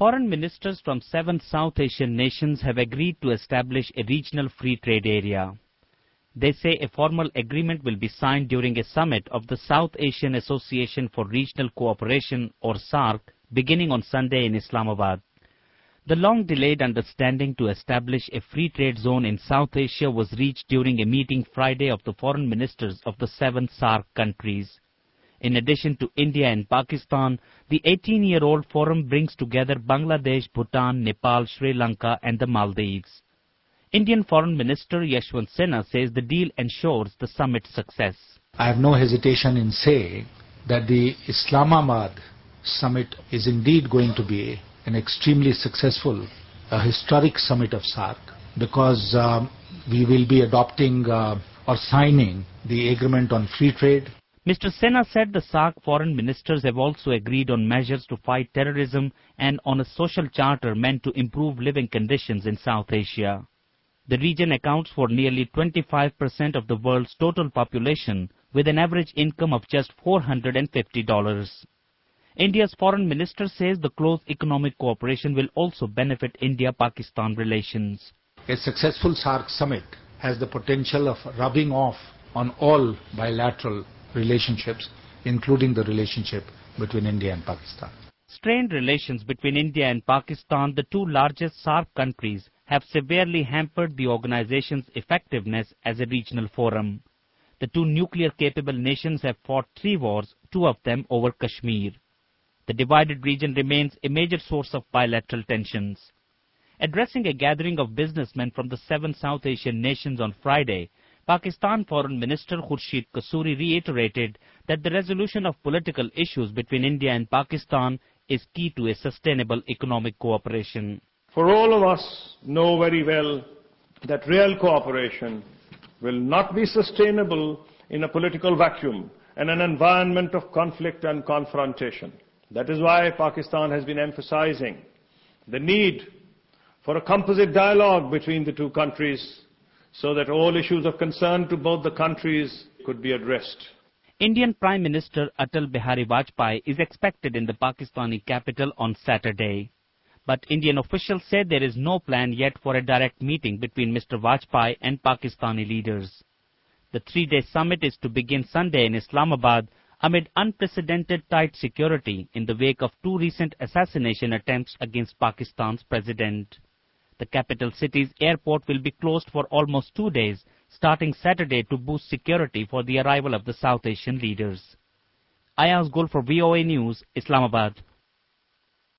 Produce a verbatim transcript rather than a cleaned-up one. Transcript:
Foreign ministers from seven South Asian nations have agreed to establish a regional free trade area. They say a formal agreement will be signed during a summit of the South Asian Association for Regional Cooperation, or SAARC, beginning on Sunday in Islamabad. The long-delayed understanding to establish a free trade zone in South Asia was reached during a meeting Friday of the foreign ministers of the seven SAARC countries. In addition to India and Pakistan, the eighteen-year-old forum brings together Bangladesh, Bhutan, Nepal, Sri Lanka and the Maldives. Indian Foreign Minister Yashwant Sinha says the deal ensures the summit's success. I have no hesitation in saying that the Islamabad summit is indeed going to be an extremely successful, a historic summit of SAARC, because um, we will be adopting uh, or signing the agreement on free trade. Mister Sinha said the SAARC foreign ministers have also agreed on measures to fight terrorism and on a social charter meant to improve living conditions in South Asia. The region accounts for nearly twenty-five percent of the world's total population, with an average income of just four hundred fifty dollars. India's foreign minister says the close economic cooperation will also benefit India-Pakistan relations. A successful SAARC summit has the potential of rubbing off on all bilateral relationships, including the relationship between India and Pakistan. Strained relations between India and Pakistan, the two largest SAARC countries, have severely hampered the organization's effectiveness as a regional forum. The two nuclear-capable nations have fought three wars, two of them over Kashmir. The divided region remains a major source of bilateral tensions. Addressing a gathering of businessmen from the seven South Asian nations on Friday, Pakistan Foreign Minister Khurshid Kasuri reiterated that the resolution of political issues between India and Pakistan is key to a sustainable economic cooperation. For all of us know very well that real cooperation will not be sustainable in a political vacuum and an environment of conflict and confrontation. That is why Pakistan has been emphasizing the need for a composite dialogue between the two countries so that all issues of concern to both the countries could be addressed. Indian Prime Minister Atal Bihari Vajpayee is expected in the Pakistani capital on Saturday. But Indian officials said there is no plan yet for a direct meeting between Mister Vajpayee and Pakistani leaders. The three-day summit is to begin Sunday in Islamabad amid unprecedented tight security in the wake of two recent assassination attempts against Pakistan's president. The capital city's airport will be closed for almost two days, starting Saturday to boost security for the arrival of the South Asian leaders. Ayaz Gul for V O A News, Islamabad.